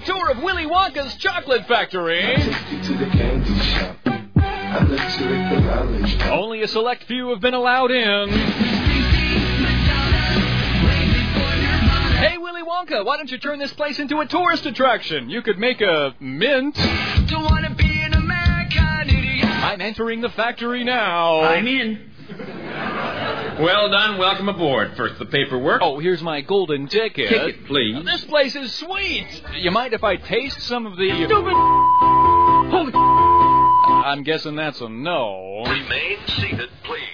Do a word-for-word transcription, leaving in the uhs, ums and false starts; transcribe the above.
tour of Willy Wonka's chocolate factory. I take you to the candy shop. I let you lick the lollipop. Only a select few have been allowed in. Hey, Willy Wonka, why don't you turn this place into a tourist attraction? You could make a mint. Don't wanna be an American idiot. I'm entering the factory now. I'm in. Well done. Welcome aboard. First the paperwork. Oh, here's my golden ticket. Ticket, please. Now, this place is sweet. You mind if I taste some of the... Stupid. Holy... I'm guessing that's a no. Remain seated, please.